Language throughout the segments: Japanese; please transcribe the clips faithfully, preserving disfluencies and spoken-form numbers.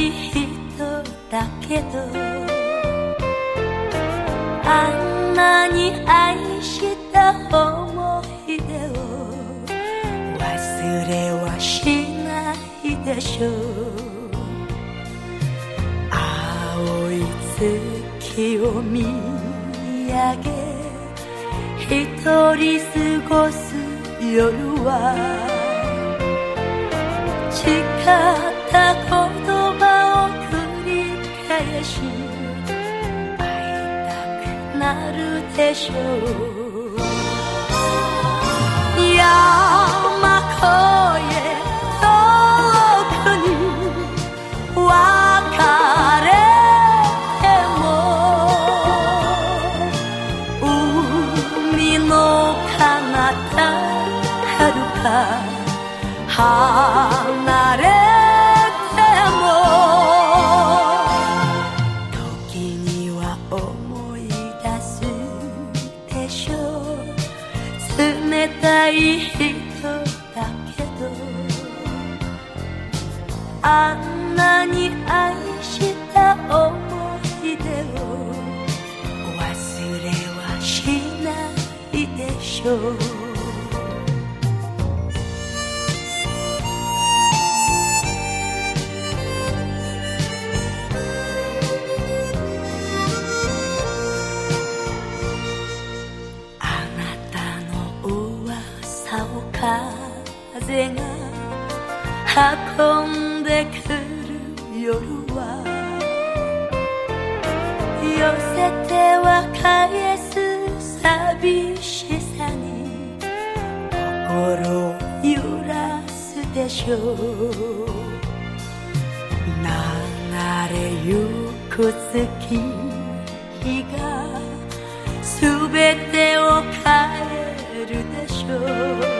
い人だけど、あんなに愛した思い出を忘れはしないでしょう。青い月を見上げ一人過ごす夜は、誓った言葉を繰り返し会いたくなるでしょう。山越え遠くに別れても、海の彼方遥か離れても、時には思い出すでしょう。冷たい人だけど、あんなに愛した思い出を忘れはしないでしょう。風が運んでくる夜は、寄せては返す寂しさに心を揺らすでしょう。流れゆく月日がすべてを変えるでしょう。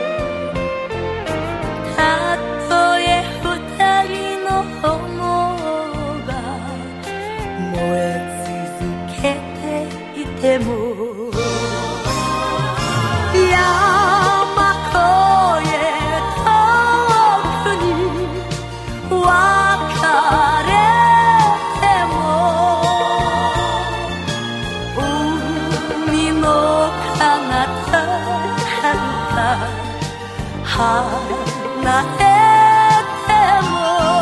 たとえ二人の炎が燃え続けていても、山越え遠くに別れても、海の彼方遥か離れても、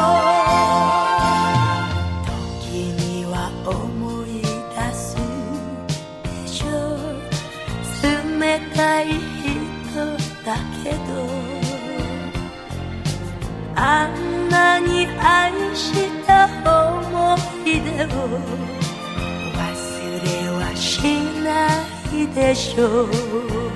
時には思い出すでしょう。冷たい人だけど、あんなに愛した思い出を忘れはしないでしょう。